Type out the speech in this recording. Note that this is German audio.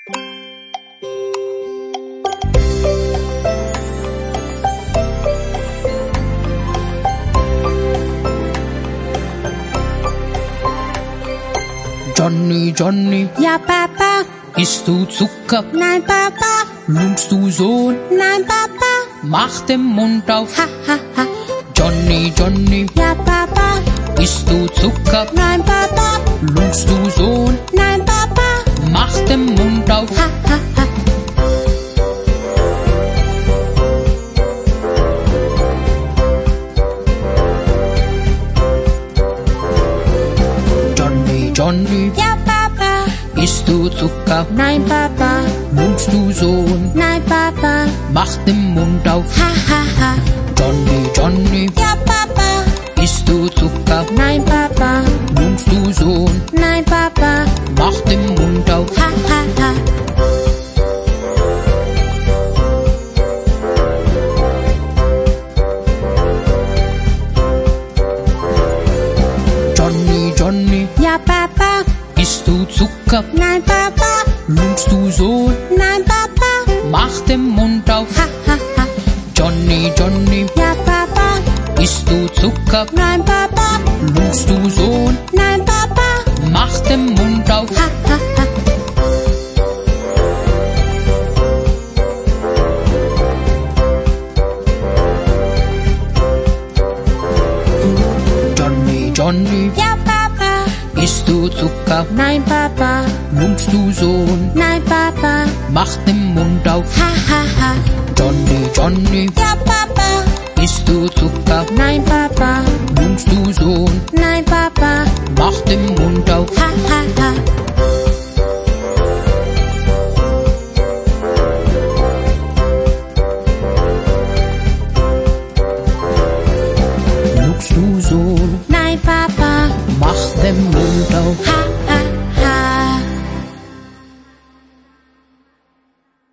Johnny, Johnny, Ja, Papa. isst du Zucker? Nein, Papa. Lunkst du so? Nein, Papa. Mach den Mund auf. Ha, ha, ha. Johnny, Johnny, Ja, Papa. isst du Zucker? Nein, Papa. Lunkst du so? Nein, Papa. Mach den Mund auf. Ha, ha, ha. Johnny, Johnny, Ja, Papa. isst du Zucker? Nein, Papa. Lunkst du so? Nein, Papa. Mach den Mund auf. Ha, ha, ha. Johnny, Johnny, Ja, Papa. isst du Zucker? Nein, Papa. Lunkst du so? Nein, Papa. Mach den Mund auf. Ha, ha, ha. Johnny, Johnny, Ja, Papa. isst du Zucker? Nein, Papa. Lunkst du so? Nein, Papa. Mach den Mund auf. Ha, ha, ha. Johnny, Johnny, Ja, Papa. isst du Zucker? Nein, Papa. Lunkst du so? Nein, Papa. Mach den Mund auf. Ha, ha, ha. Johnny, Johnny, Ja, Papa. isst du Zucker? Nein, Papa. Lunkst du so? Nein, Papa. Mach den Mund auf. Ha, ha, ha. Johnny, Johnny, Ja, Papa. isst du Zucker? Nein, Papa. Lunkst du so? Nein, Papa. Mach den Mund auf. Ha, ha, ha.